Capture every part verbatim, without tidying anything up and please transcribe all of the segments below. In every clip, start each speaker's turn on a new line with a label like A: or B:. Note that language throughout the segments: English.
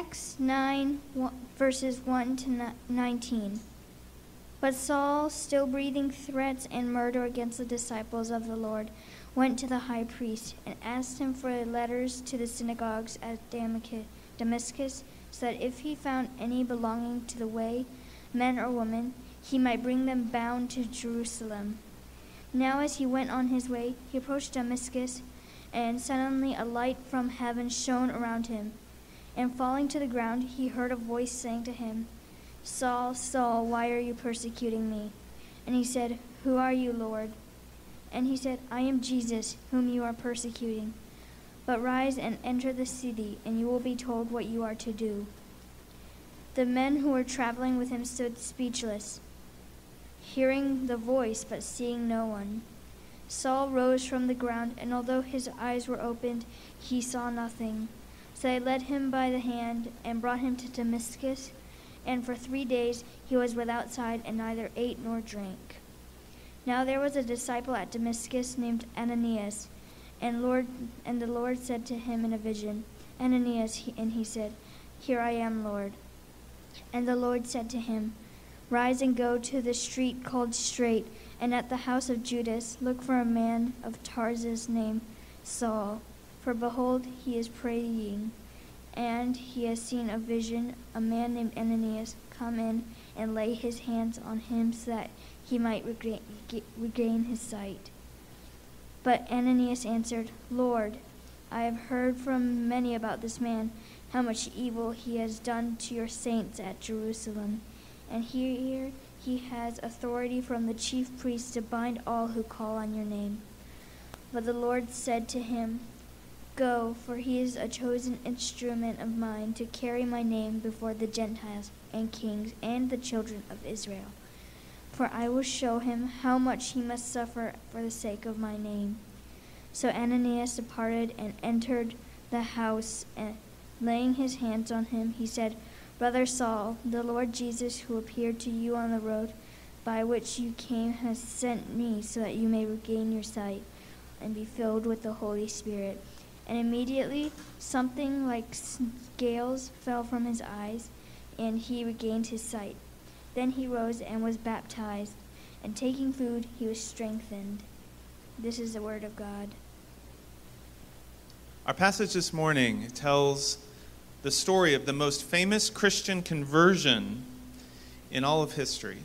A: Acts nine, verses one to nineteen. But Saul, still breathing threats and murder against the disciples of the Lord, went to the high priest and asked him for letters to the synagogues at Damascus, so that if he found any belonging to the way, men or women, he might bring them bound to Jerusalem. Now as he went on his way, he approached Damascus, and suddenly a light from heaven shone around him. And falling to the ground, he heard a voice saying to him, "Saul, Saul, why are you persecuting me?" And he said, "Who are you, Lord?" And he said, "I am Jesus, whom you are persecuting. But rise and enter the city, and you will be told what you are to do." The men who were traveling with him stood speechless, hearing the voice but seeing no one. Saul rose from the ground, and although his eyes were opened, he saw nothing. So they led him by the hand and brought him to Damascus, and for three days he was without sight and neither ate nor drank. Now there was a disciple at Damascus named Ananias, and Lord and the Lord said to him in a vision, "Ananias," and he said, "Here I am, Lord." And the Lord said to him, "Rise and go to the street called Straight, and at the house of Judas look for a man of Tarsus named Saul. For behold, he is praying, and he has seen a vision, a man named Ananias come in and lay his hands on him so that he might regain, regain his sight." But Ananias answered, "Lord, I have heard from many about this man, how much evil he has done to your saints at Jerusalem. And here he has authority from the chief priests to bind all who call on your name." But the Lord said to him, "Go, for he is a chosen instrument of mine to carry my name before the Gentiles and kings and the children of Israel. For I will show him how much he must suffer for the sake of my name." So Ananias departed and entered the house, and laying his hands on him, he said, "Brother Saul, the Lord Jesus, who appeared to you on the road by which you came, has sent me so that you may regain your sight and be filled with the Holy Spirit." And immediately something like scales fell from his eyes, and he regained his sight. Then he rose and was baptized, and taking food, he was strengthened. This is the word of God.
B: Our passage this morning tells the story of the most famous Christian conversion in all of history.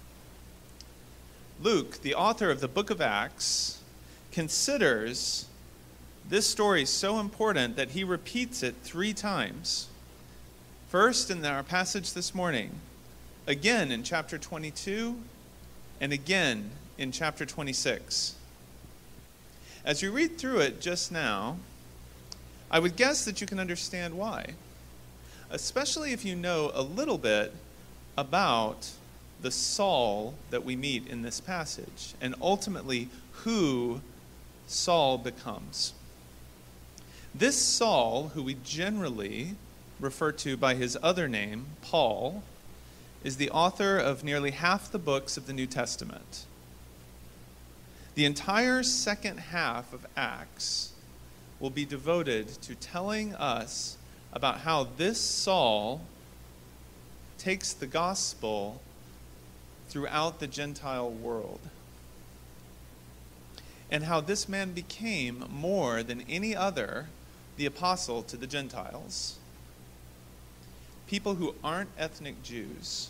B: Luke, the author of the book of Acts, considers this story so important that he repeats it three times. First, in our passage this morning, again in chapter twenty-two, and again in chapter twenty-six. As you read through it just now, I would guess that you can understand why, especially if you know a little bit about the Saul that we meet in this passage, and ultimately who Saul becomes. This Saul, who we generally refer to by his other name, Paul, is the author of nearly half the books of the New Testament. The entire second half of Acts will be devoted to telling us about how this Saul takes the gospel throughout the Gentile world, and how this man became, more than any other, the apostle to the Gentiles, people who aren't ethnic Jews.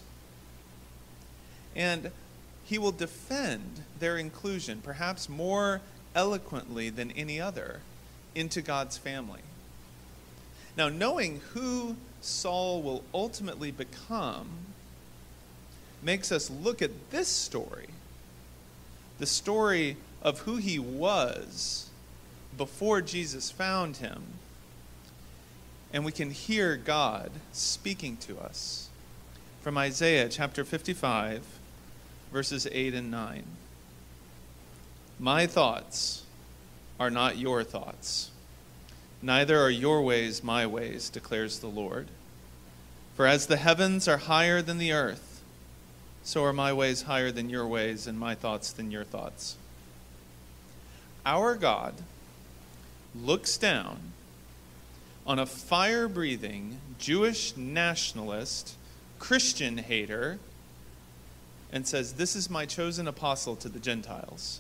B: And he will defend their inclusion, perhaps more eloquently than any other, into God's family. Now, knowing who Saul will ultimately become makes us look at this story, the story of who he was before Jesus found him, and we can hear God speaking to us from Isaiah chapter fifty-five, verses eight and nine. "My thoughts are not your thoughts, neither are your ways my ways, declares the Lord. For as the heavens are higher than the earth, so are my ways higher than your ways, and my thoughts than your thoughts." Our God looks down on a fire-breathing Jewish nationalist, Christian hater, and says, "This is my chosen apostle to the Gentiles."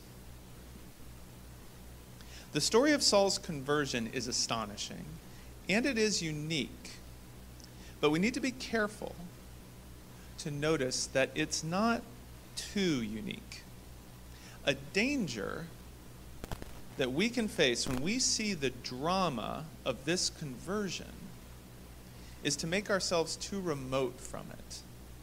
B: The story of Saul's conversion is astonishing, and it is unique. But we need to be careful to notice that it's not too unique. A danger that we can face when we see the drama of this conversion is to make ourselves too remote from it.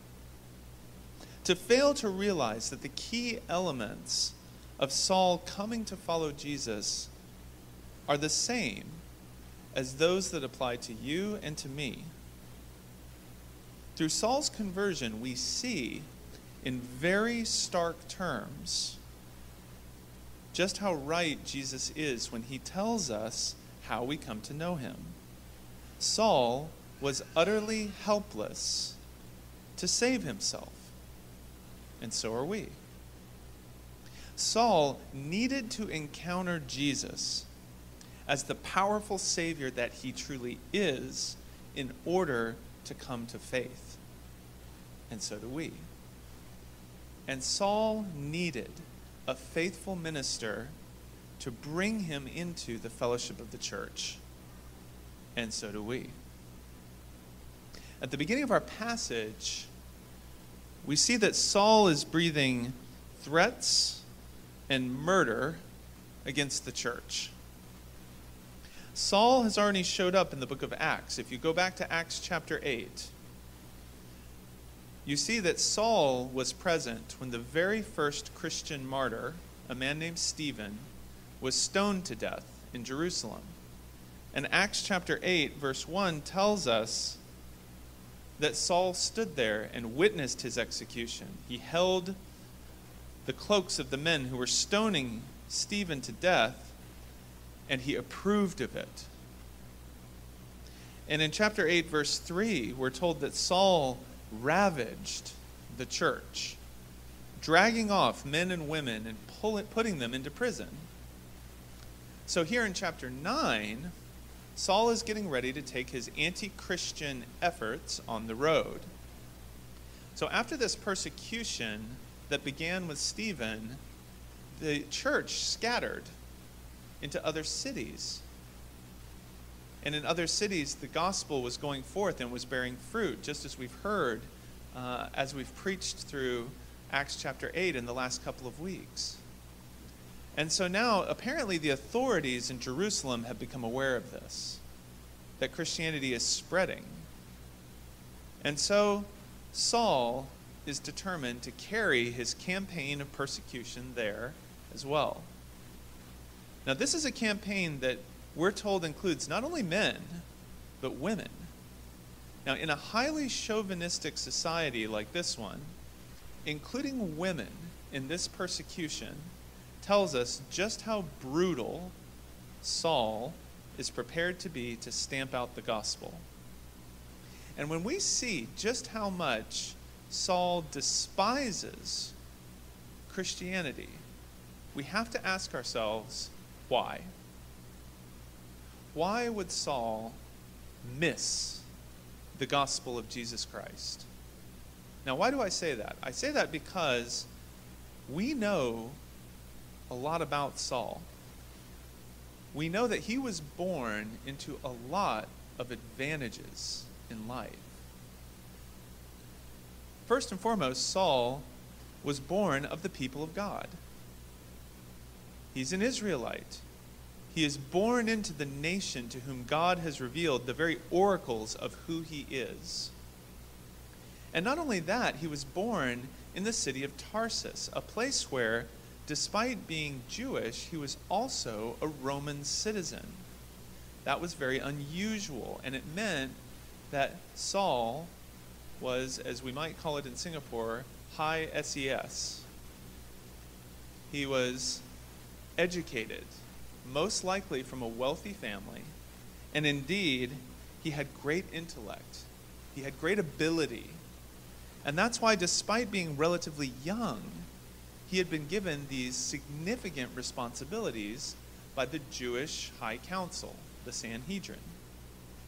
B: To fail to realize that the key elements of Saul coming to follow Jesus are the same as those that apply to you and to me. Through Saul's conversion, we see in very stark terms just how right Jesus is when he tells us how we come to know him. Saul was utterly helpless to save himself, and so are we. Saul needed to encounter Jesus as the powerful Savior that he truly is in order to come to faith. And so do we. And Saul needed a faithful minister to bring him into the fellowship of the church. And so do we. At the beginning of our passage, we see that Saul is breathing threats and murder against the church. Saul has already showed up in the book of Acts. If you go back to Acts chapter eight, you see that Saul was present when the very first Christian martyr, a man named Stephen, was stoned to death in Jerusalem. And Acts chapter eight, verse one tells us that Saul stood there and witnessed his execution. He held the cloaks of the men who were stoning Stephen to death, and he approved of it. And in chapter eight, verse three, we're told that Saul ravaged the church, dragging off men and women and pull it, putting them into prison. So here in chapter nine, Saul is getting ready to take his anti-Christian efforts on the road. So after this persecution that began with Stephen, the church scattered into other cities. And in other cities, the gospel was going forth and was bearing fruit, just as we've heard uh, as we've preached through Acts chapter eight in the last couple of weeks. And so now, apparently, the authorities in Jerusalem have become aware of this, that Christianity is spreading. And so Saul is determined to carry his campaign of persecution there as well. Now, this is a campaign that we're told includes not only men, but women. Now, in a highly chauvinistic society like this one, including women in this persecution tells us just how brutal Saul is prepared to be to stamp out the gospel. And when we see just how much Saul despises Christianity, we have to ask ourselves, why? Why would Saul miss the gospel of Jesus Christ? Now, why do I say that? I say that because we know a lot about Saul. We know that he was born into a lot of advantages in life. First and foremost, Saul was born of the people of God. He's an Israelite. He is born into the nation to whom God has revealed the very oracles of who he is. And not only that, he was born in the city of Tarsus, a place where, despite being Jewish, he was also a Roman citizen. That was very unusual, and it meant that Saul was, as we might call it in Singapore, high S E S. He was educated, most likely from a wealthy family, and indeed, he had great intellect. He had great ability. And that's why, despite being relatively young, he had been given these significant responsibilities by the Jewish High Council, the Sanhedrin.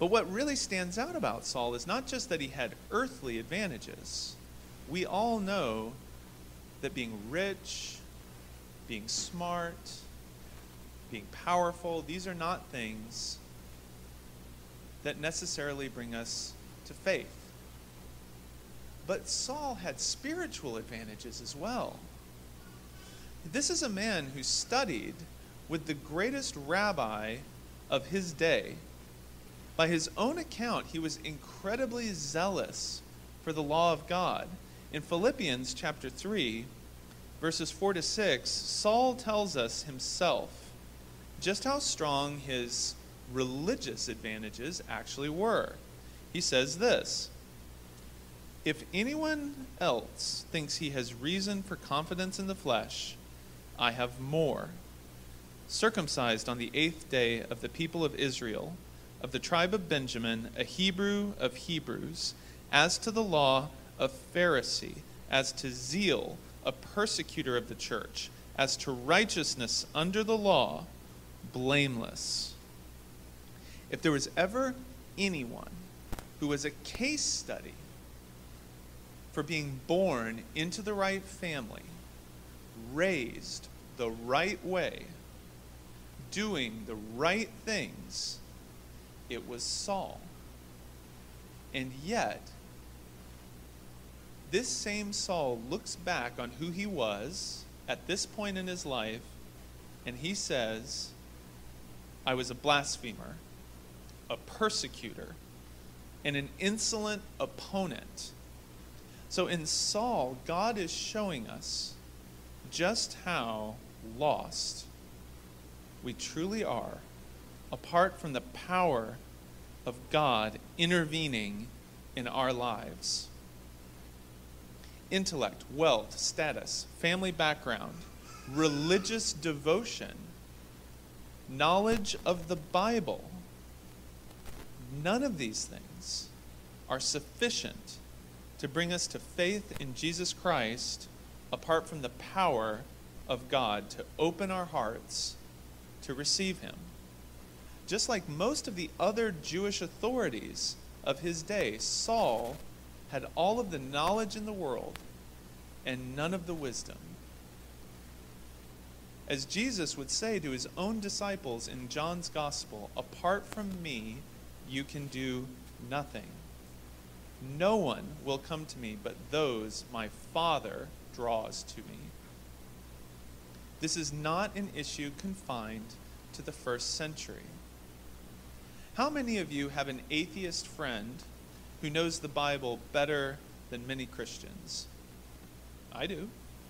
B: But what really stands out about Saul is not just that he had earthly advantages. We all know that being rich, being smart, being powerful, these are not things that necessarily bring us to faith. But Saul had spiritual advantages as well. This is a man who studied with the greatest rabbi of his day. By his own account, he was incredibly zealous for the law of God. In Philippians chapter three, verses four to six, Saul tells us himself just how strong his religious advantages actually were. He says this: "If anyone else thinks he has reason for confidence in the flesh, I have more. Circumcised on the eighth day of the people of Israel, of the tribe of Benjamin, a Hebrew of Hebrews, as to the law, a Pharisee, as to zeal, a persecutor of the church, as to righteousness under the law, blameless." If there was ever anyone who was a case study for being born into the right family, raised the right way, doing the right things, it was Saul. And yet, this same Saul looks back on who he was at this point in his life, and he says, "I was a blasphemer, a persecutor, and an insolent opponent." So in Saul, God is showing us just how lost we truly are apart from the power of God intervening in our lives. Intellect, wealth, status, family background, religious devotion, knowledge of the Bible, none of these things are sufficient to bring us to faith in Jesus Christ apart from the power of God to open our hearts to receive him. Just like most of the other Jewish authorities of his day, Saul had all of the knowledge in the world and none of the wisdom. As Jesus would say to his own disciples in John's Gospel, "Apart from me, you can do nothing. No one will come to me but those my Father draws to me." This is not an issue confined to the first century. How many of you have an atheist friend who knows the Bible better than many Christians? I do.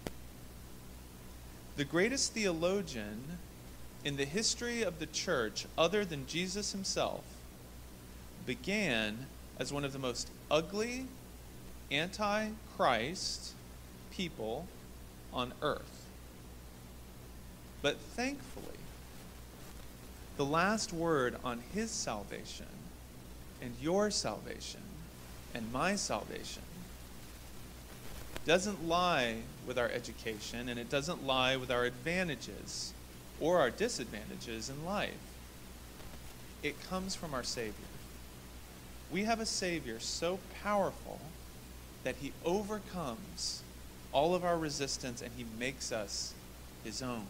B: The greatest theologian in the history of the church, other than Jesus himself, began as one of the most ugly, anti-Christ people on earth. But thankfully, the last word on his salvation and your salvation and my salvation doesn't lie with our education, and it doesn't lie with our advantages or our disadvantages in life. It comes from our Savior. We have a Savior so powerful that he overcomes all of our resistance and he makes us his own.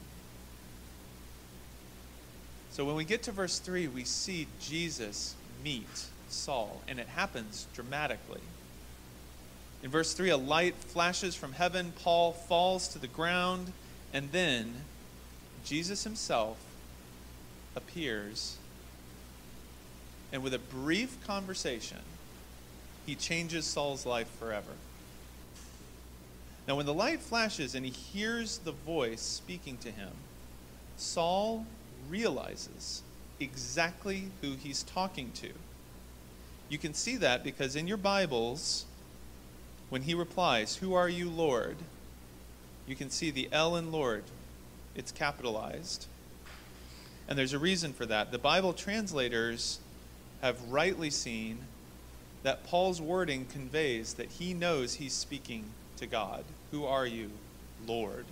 B: So when we get to verse three, we see Jesus meet Saul, and it happens dramatically. In verse three, a light flashes from heaven, Paul falls to the ground, and then Jesus himself appears, and with a brief conversation, he changes Saul's life forever. Now when the light flashes and he hears the voice speaking to him, Saul realizes exactly who he's talking to. You can see that because in your Bibles, when he replies, "Who are you, Lord?" you can see the L in Lord. It's capitalized. And there's a reason for that. The Bible translators have rightly seen that Paul's wording conveys that he knows he's speaking to God. "Who are you, Lord?"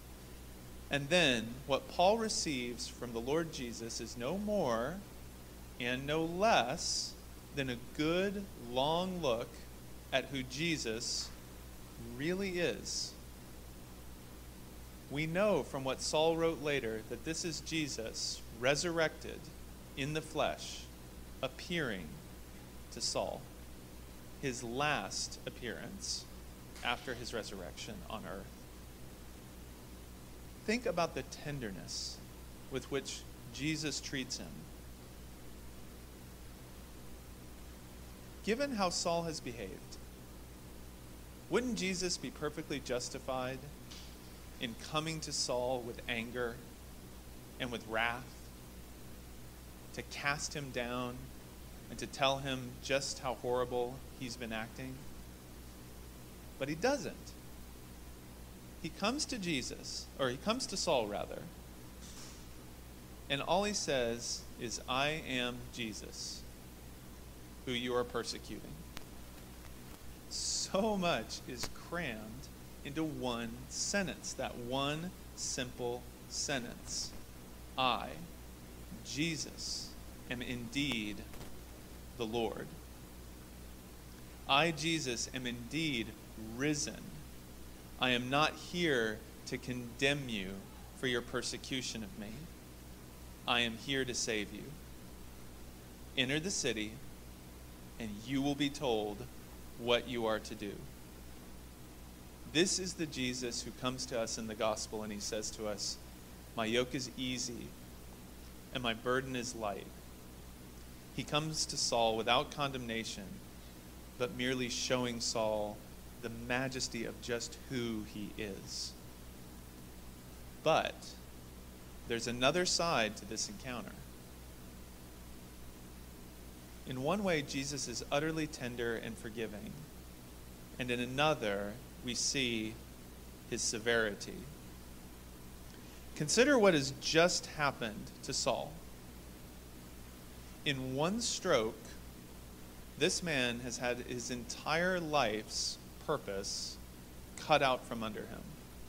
B: And then what Paul receives from the Lord Jesus is no more and no less than a good long look at who Jesus really is. We know from what Saul wrote later that this is Jesus resurrected in the flesh, appearing to Saul, his last appearance after his resurrection on earth. Think about the tenderness with which Jesus treats him. Given how Saul has behaved, wouldn't Jesus be perfectly justified in coming to Saul with anger and with wrath, to cast him down and to tell him just how horrible he's been acting? But he doesn't. He comes to Jesus, or he comes to Saul rather, and all he says is, "I am Jesus, who you are persecuting." So much is crammed into one sentence, that one simple sentence. I, Jesus, am indeed the Lord. I, Jesus, am indeed risen. I am not here to condemn you for your persecution of me. I am here to save you. Enter the city, and you will be told what you are to do. This is the Jesus who comes to us in the gospel, and he says to us, "My yoke is easy, and my burden is light." He comes to Saul without condemnation, but merely showing Saul the majesty of just who he is. But there's another side to this encounter. In one way, Jesus is utterly tender and forgiving, and in another, we see his severity. Consider what has just happened to Saul. In one stroke, this man has had his entire life's purpose cut out from under him.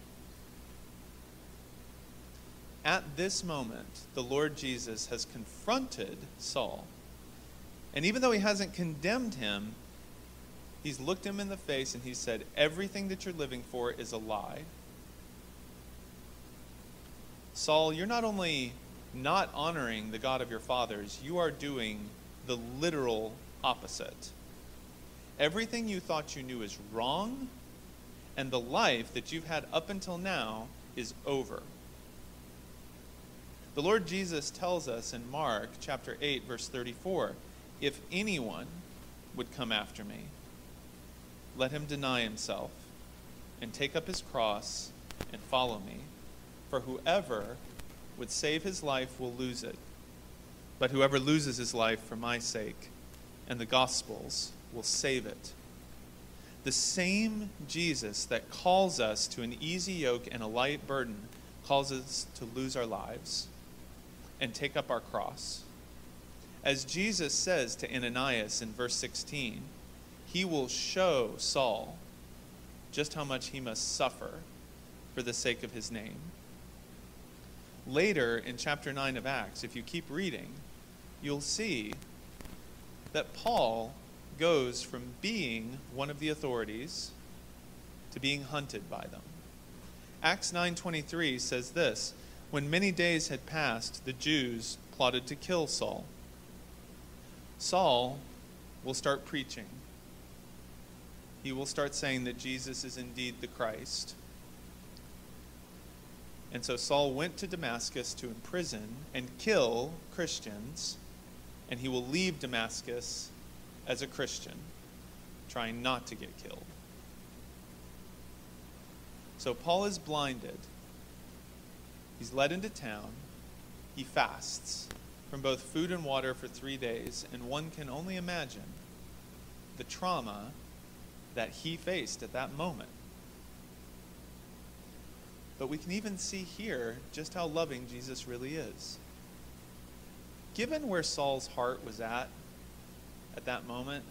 B: At this moment, the Lord Jesus has confronted Saul. And even though he hasn't condemned him, he's looked him in the face and he said, "Everything that you're living for is a lie. Saul, you're not only not honoring the God of your fathers, you are doing the literal opposite. Everything you thought you knew is wrong, and the life that you've had up until now is over." The Lord Jesus tells us in Mark chapter eight, verse thirty-four, "If anyone would come after me, let him deny himself and take up his cross and follow me. For whoever would save his life will lose it, but whoever loses his life for my sake and the gospel's will save it." The same Jesus that calls us to an easy yoke and a light burden calls us to lose our lives and take up our cross. As Jesus says to Ananias in verse sixteen, he will show Saul just how much he must suffer for the sake of his name. Later in chapter nine of Acts, if you keep reading, you'll see that Paul goes from being one of the authorities to being hunted by them. Acts nine twenty-three says this, "When many days had passed, the Jews plotted to kill Saul." Saul will start preaching. He will start saying that Jesus is indeed the Christ. And so Saul went to Damascus to imprison and kill Christians, and he will leave Damascus as a Christian, trying not to get killed. So Paul is blinded. He's led into town. He fasts from both food and water for three days, and one can only imagine the trauma that he faced at that moment. But we can even see here just how loving Jesus really is. Given where Saul's heart was at at that moment,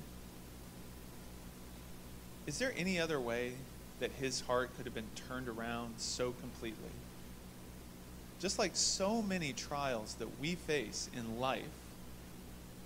B: is there any other way that his heart could have been turned around so completely? Just like so many trials that we face in life,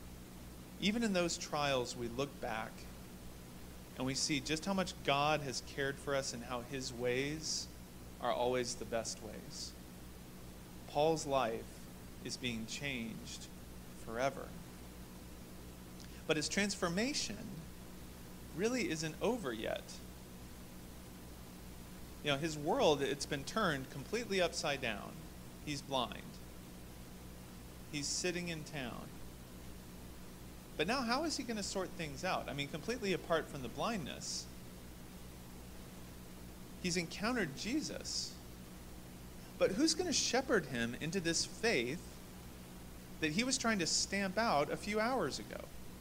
B: even in those trials, we look back and we see just how much God has cared for us and how his ways are always the best ways. Paul's life is being changed forever. But his transformation really isn't over yet. You know, his world, it's been turned completely upside down. He's blind. He's sitting in town. But now how is he going to sort things out? I mean, completely apart from the blindness. He's encountered Jesus. But who's going to shepherd him into this faith that he was trying to stamp out a few hours ago?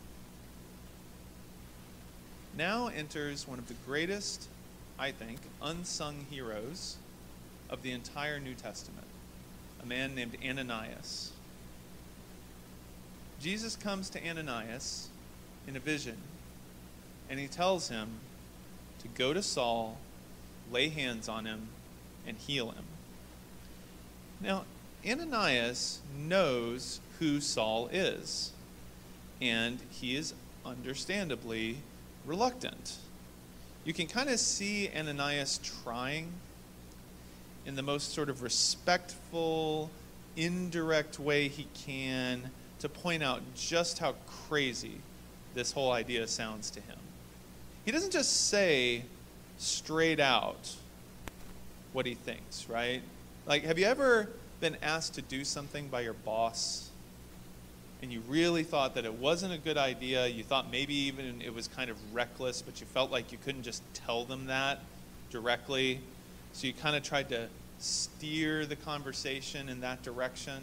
B: Now enters one of the greatest, I think, unsung heroes of the entire New Testament, a man named Ananias. Jesus comes to Ananias in a vision, and he tells him to go to Saul, lay hands on him, and heal him. Now, Ananias knows who Saul is, and he is understandably reluctant. You can kind of see Ananias trying in the most sort of respectful, indirect way he can to point out just how crazy this whole idea sounds to him. He doesn't just say straight out what he thinks, right? Like, have you ever been asked to do something by your boss and you really thought that it wasn't a good idea? You thought maybe even it was kind of reckless, but you felt like you couldn't just tell them that directly. So you kind of tried to steer the conversation in that direction.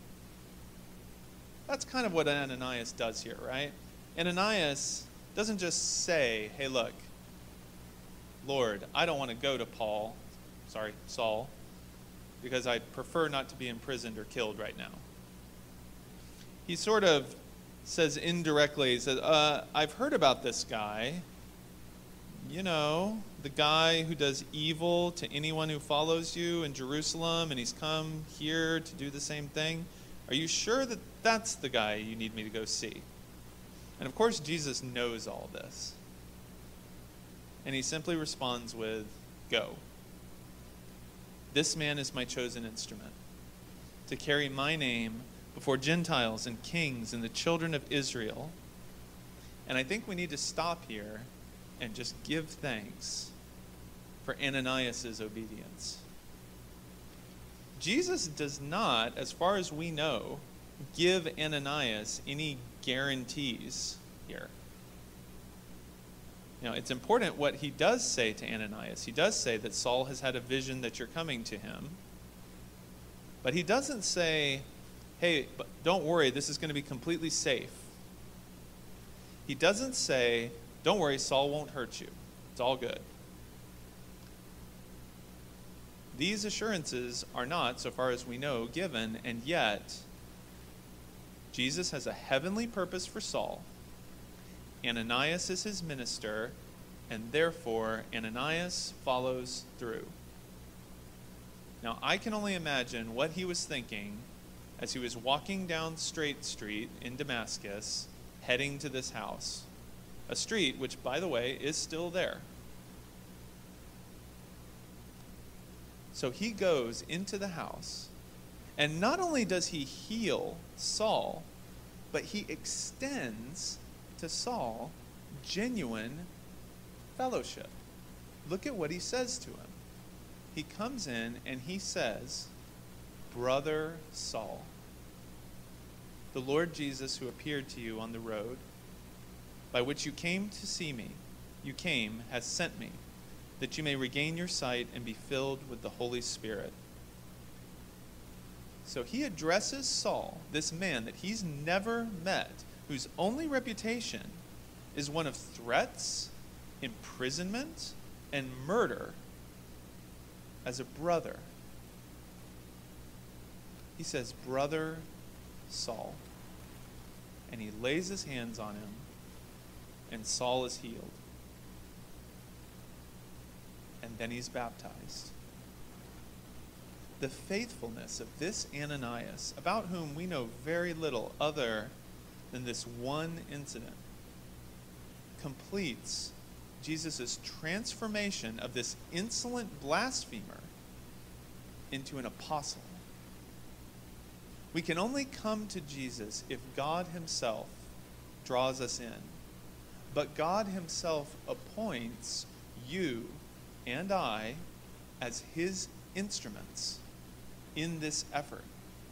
B: That's kind of what Ananias does here, right? Ananias doesn't just say, hey, look, Lord, I don't want to go to Paul, sorry, Saul, because I'd prefer not to be imprisoned or killed right now. He sort of says indirectly, he says, uh, I've heard about this guy, you know, the guy who does evil to anyone who follows you in Jerusalem, and he's come here to do the same thing. Are you sure that that's the guy you need me to go see? And of course, Jesus knows all this. And he simply responds with, go. This man is my chosen instrument to carry my name before Gentiles and kings and the children of Israel. And I think we need to stop here and just give thanks for Ananias' obedience. Jesus does not, as far as we know, give Ananias any guarantees here. You know, it's important what he does say to Ananias. He does say that Saul has had a vision that you're coming to him. But he doesn't say, hey, but don't worry, this is going to be completely safe. He doesn't say, don't worry, Saul won't hurt you. It's all good. These assurances are not, so far as we know, given, and yet Jesus has a heavenly purpose for Saul. Ananias is his minister, and therefore Ananias follows through. Now, I can only imagine what he was thinking as he was walking down Straight Street in Damascus, heading to this house. A street which, by the way, is still there. So he goes into the house, and not only does he heal Saul, but he extends to Saul genuine fellowship. Look at what he says to him. He comes in and he says, Brother Saul, the Lord Jesus who appeared to you on the road, by which you came to see me, you came, has sent me, that you may regain your sight and be filled with the Holy Spirit. So he addresses Saul, this man that he's never met, whose only reputation is one of threats, imprisonment, and murder, as a brother. He says, Brother Saul. And he lays his hands on him, and Saul is healed. And then he's baptized. The faithfulness of this Ananias, about whom we know very little other then this one incident completes Jesus' transformation of this insolent blasphemer into an apostle. We can only come to Jesus if God himself draws us in. But God himself appoints you and I as his instruments in this effort.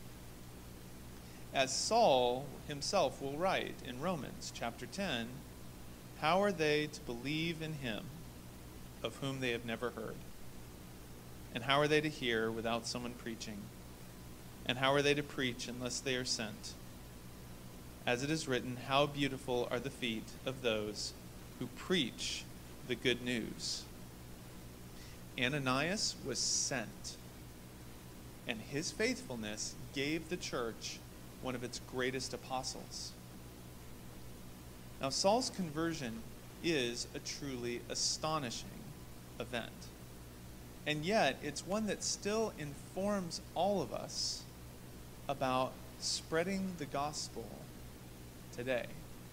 B: As Saul himself will write in Romans chapter ten, how are they to believe in him of whom they have never heard? And how are they to hear without someone preaching? And how are they to preach unless they are sent? As it is written, how beautiful are the feet of those who preach the good news. Ananias was sent, and his faithfulness gave the church one of its greatest apostles. Now, Saul's conversion is a truly astonishing event. And yet, it's one that still informs all of us about spreading the gospel today.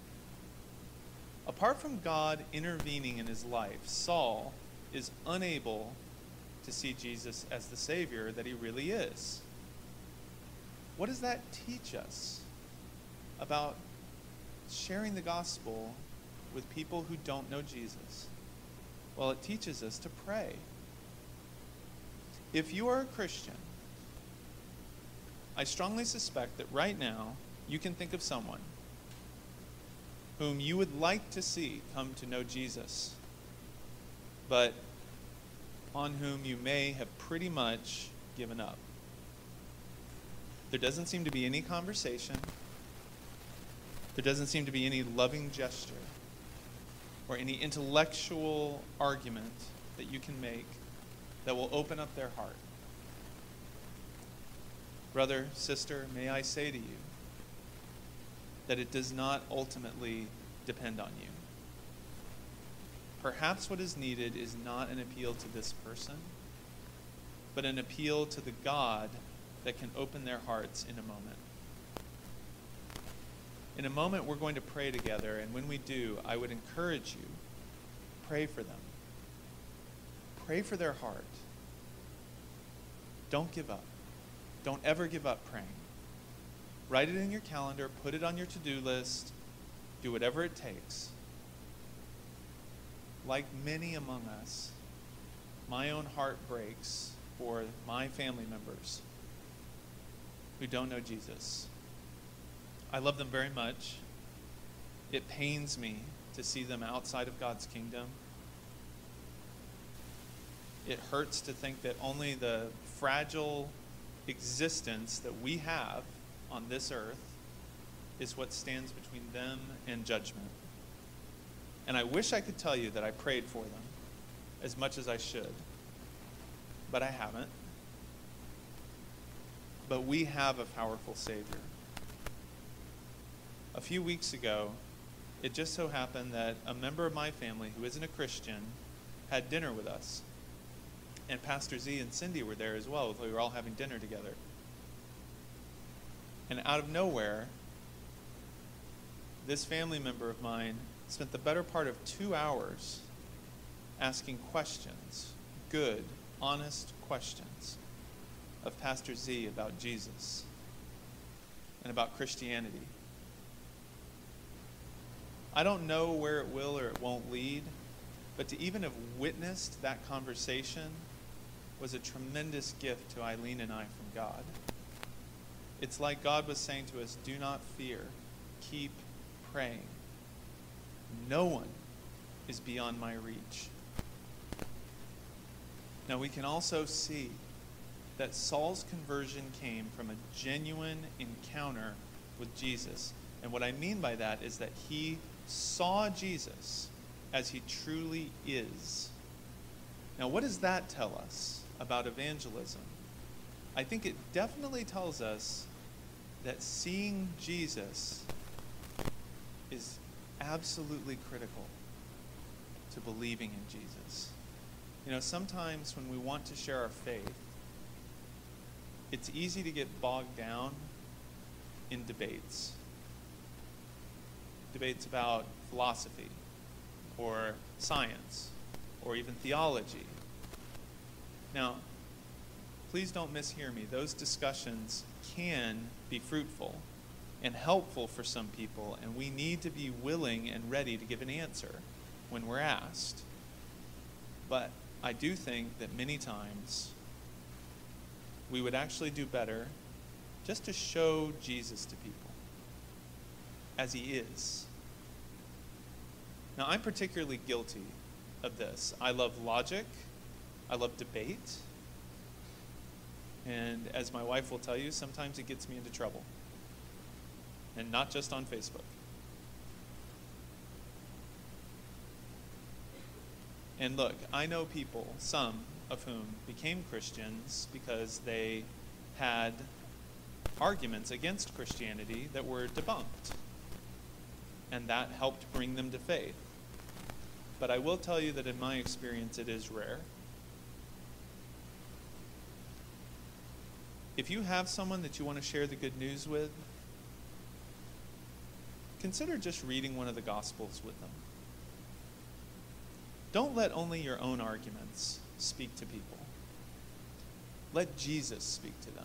B: Apart from God intervening in his life, Saul is unable to see Jesus as the Savior that he really is. What does that teach us about sharing the gospel with people who don't know Jesus? Well, it teaches us to pray. If you are a Christian, I strongly suspect that right now you can think of someone whom you would like to see come to know Jesus, but on whom you may have pretty much given up. There doesn't seem to be any conversation. There doesn't seem to be any loving gesture or any intellectual argument that you can make that will open up their heart. Brother, sister, may I say to you that it does not ultimately depend on you. Perhaps what is needed is not an appeal to this person, but an appeal to the God that can open their hearts in a moment. In a moment, we're going to pray together, and when we do, I would encourage you, pray for them. Pray for their heart. Don't give up. Don't ever give up praying. Write it in your calendar, put it on your to-do list, do whatever it takes. Like many among us, my own heart breaks for my family members who don't know Jesus. I love them very much. It pains me to see them outside of God's kingdom. It hurts to think that only the fragile existence that we have on this earth is what stands between them and judgment. And I wish I could tell you that I prayed for them as much as I should, but I haven't. But we have a powerful Savior. A few weeks ago, it just so happened that a member of my family who isn't a Christian had dinner with us. And Pastor Z and Cindy were there as well. We were all having dinner together. And out of nowhere, this family member of mine spent the better part of two hours asking questions, good, honest questions, of Pastor Z about Jesus and about Christianity. I don't know where it will or it won't lead, but to even have witnessed that conversation was a tremendous gift to Eileen and I from God. It's like God was saying to us, do not fear, keep praying. No one is beyond my reach. Now we can also see that Saul's conversion came from a genuine encounter with Jesus. And what I mean by that is that he saw Jesus as he truly is. Now, what does that tell us about evangelism? I think it definitely tells us that seeing Jesus is absolutely critical to believing in Jesus. You know, sometimes when we want to share our faith, it's easy to get bogged down in debates. debates about philosophy or science or even theology. Now, please don't mishear me. Those discussions can be fruitful and helpful for some people, and we need to be willing and ready to give an answer when we're asked. But I do think that many times we would actually do better just to show Jesus to people as he is. Now, I'm particularly guilty of this. I love logic. I love debate. And as my wife will tell you, sometimes it gets me into trouble. And not just on Facebook. And look, I know people, some of whom became Christians because they had arguments against Christianity that were debunked. And that helped bring them to faith. But I will tell you that in my experience, it is rare. If you have someone that you want to share the good news with, consider just reading one of the Gospels with them. Don't let only your own arguments speak to people. Let Jesus speak to them.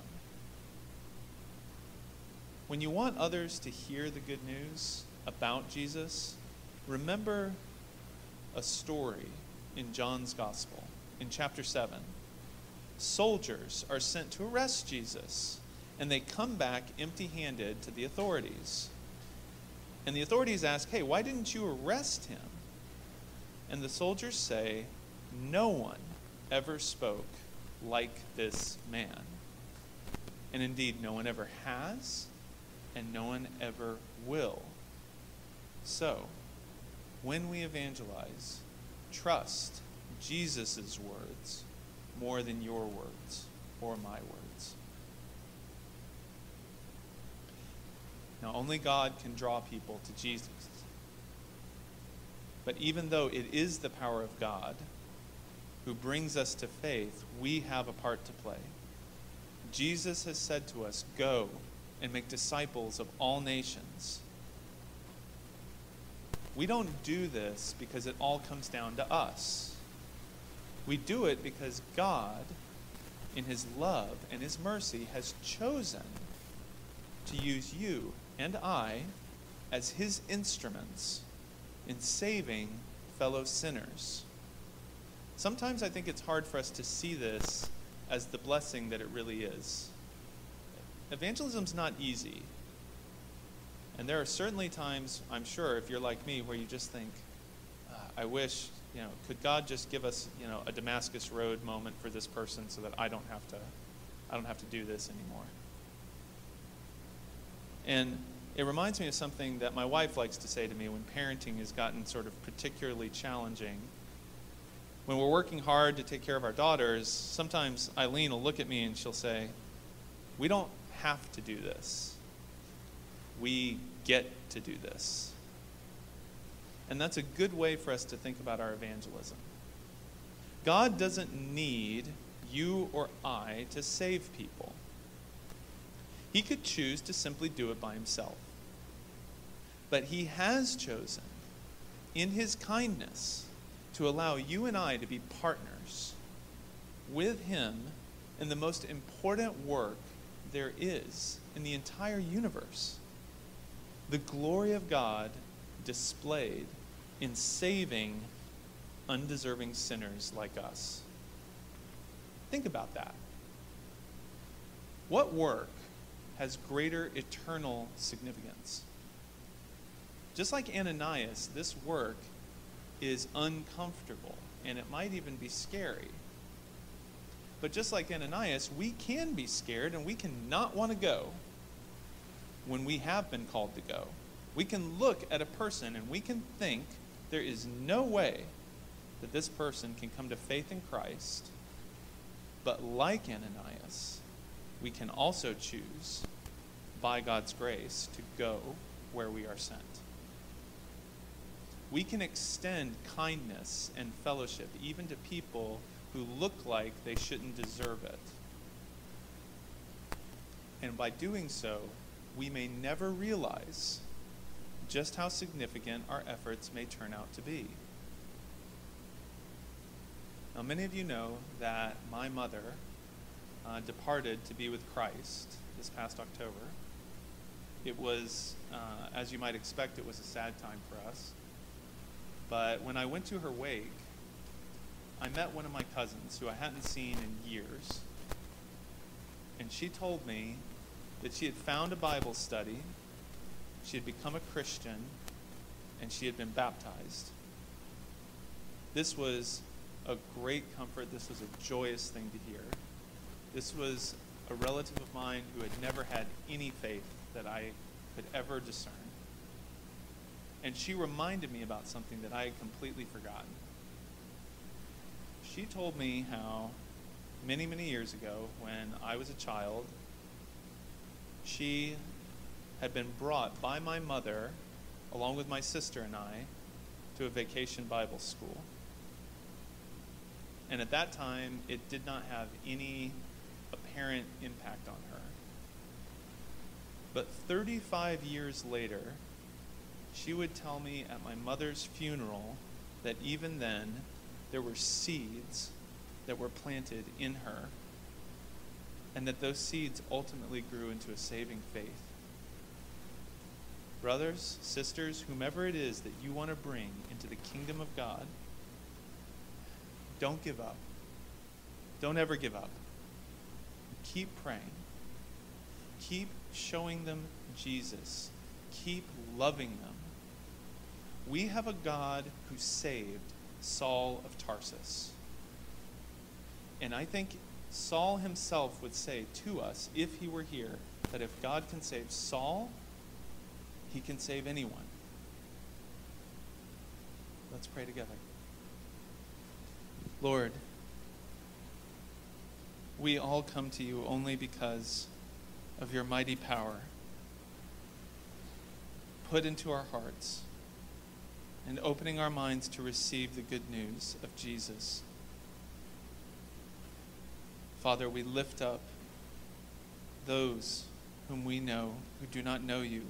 B: When you want others to hear the good news about Jesus, remember a story in John's Gospel, in chapter seven. Soldiers are sent to arrest Jesus, and they come back empty-handed to the authorities. And the authorities ask, hey, why didn't you arrest him? And the soldiers say, no one ever spoke like this man. And indeed, no one ever has, and no one ever will. So, when we evangelize, trust Jesus' words more than your words or my words. Now, only God can draw people to Jesus. But even though it is the power of God who brings us to faith, we have a part to play. Jesus has said to us, go and make disciples of all nations. We don't do this because it all comes down to us. We do it because God, in his love and his mercy, has chosen to use you and I as his instruments in saving fellow sinners. Sometimes I think it's hard for us to see this as the blessing that it really is. Evangelism's not easy. And there are certainly times, I'm sure, if you're like me, where you just think, uh, I wish, you know, could God just give us, you know, a Damascus Road moment for this person so that I don't have to, I don't have to do this anymore. And it reminds me of something that my wife likes to say to me when parenting has gotten sort of particularly challenging. When we're working hard to take care of our daughters, sometimes Eileen will look at me and she'll say, we don't have to do this. We get to do this. And that's a good way for us to think about our evangelism. God doesn't need you or I to save people. He could choose to simply do it by himself. But he has chosen, in his kindness, to allow you and I to be partners with him in the most important work there is in the entire universe. The glory of God displayed in saving undeserving sinners like us. Think about that. What work has greater eternal significance? Just like Ananias, this work is uncomfortable, and it might even be scary. But just like Ananias, we can be scared and we can not want to go when we have been called to go. We can look at a person and we can think there is no way that this person can come to faith in Christ. But like Ananias, we can also choose, by God's grace, to go where we are sent. We can extend kindness and fellowship even to people who look like they shouldn't deserve it. And by doing so, we may never realize just how significant our efforts may turn out to be. Now, many of you know that my mother uh, departed to be with Christ this past October. It was, uh, as you might expect, it was a sad time for us. But when I went to her wake, I met one of my cousins who I hadn't seen in years. And she told me that she had found a Bible study, she had become a Christian, and she had been baptized. This was a great comfort. This was a joyous thing to hear. This was a relative of mine who had never had any faith that I could ever discern. And she reminded me about something that I had completely forgotten. She told me how many, many years ago, when I was a child, she had been brought by my mother, along with my sister and I, to a vacation Bible school. And at that time, it did not have any apparent impact on her. But thirty-five years later, she would tell me at my mother's funeral that even then, there were seeds that were planted in her, and that those seeds ultimately grew into a saving faith. Brothers, sisters, whomever it is that you want to bring into the kingdom of God, don't give up. Don't ever give up. Keep praying. Keep showing them Jesus. Keep loving them. We have a God who saved Saul of Tarsus. And I think Saul himself would say to us, if he were here, that if God can save Saul, he can save anyone. Let's pray together. Lord, we all come to you only because of your mighty power put into our hearts and opening our minds to receive the good news of Jesus. Father, we lift up those whom we know who do not know you.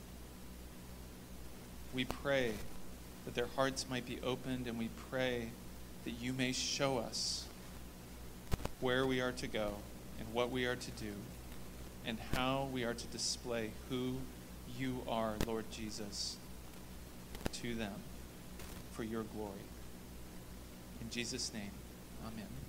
B: We pray that their hearts might be opened, and we pray that you may show us where we are to go and what we are to do and how we are to display who you are, Lord Jesus, to them for your glory. In Jesus' name, amen.